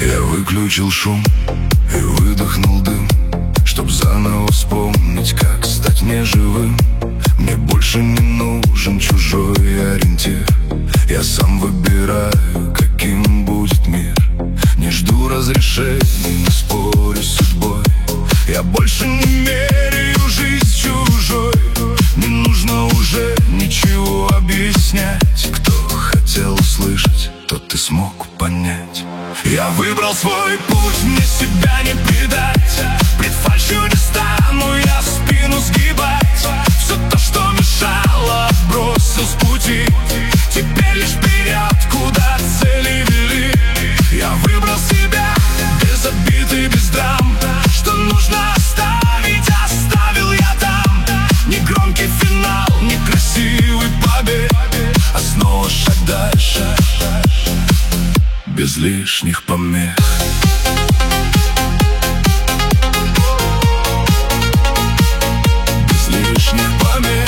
Я выключил шум и выдохнул дым, чтоб заново вспомнить, как стать неживым. Мне больше не нужен чужой ориентир. Я сам выбираю, каким будет мир. Не жду разрешений, не спорю с судьбой. Я больше не меряю жизнь чужой. Не нужно уже ничего объяснять. Кто хотел услышать, тот и смог понять. Я выбрал свой путь, мне себя не предать. Пред фальшью не стану я спину сгибать. Все то, что мешало, бросил с пути. Теперь лишь вперед, куда цели вели. Я выбрал себя, без обид и без драм. Что нужно оставить, оставил я там. Не громкий финал, не красивый побег, а снова шаг дальше, без лишних помех. Без лишних помех.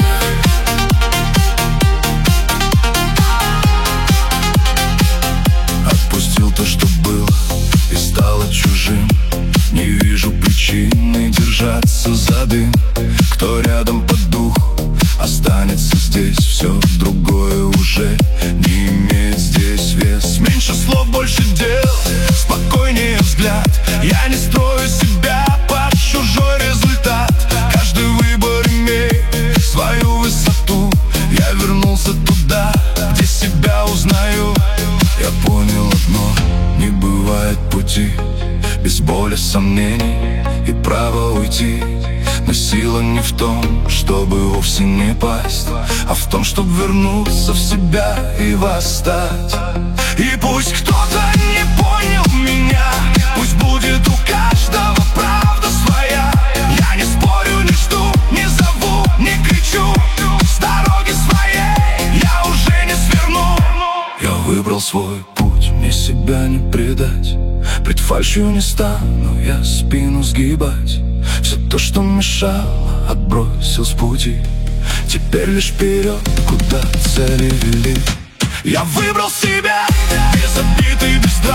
Отпустил то, что было, и стало чужим. Не вижу причины держаться за дым. Кто рядом по духу, останется здесь. Все другое уже не имеет здесь вес. Меньше слов, больше дел, спокойнее взгляд. Я не строю себя под чужой результат. Каждый выбор имеет свою высоту. Я вернулся туда, где себя узнаю. Я понял одно: не бывает пути без боли, сомнений и права уйти. Но сила не в том, чтобы вовсе не пасть, а в том, чтобы вернуться в себя и восстать. И пусть кто-то не понял меня, пусть будет у каждого правда своя. Я не спорю, не жду, не зову, не кричу. С дороги своей я уже не сверну. Я выбрал свой путь, мне себя не предать. Пред фальшью не стану я спину сгибать. Все то, что мешало, отбросил с пути. Теперь лишь вперед, куда цели вели. Я выбрал себя, без обид и без драм.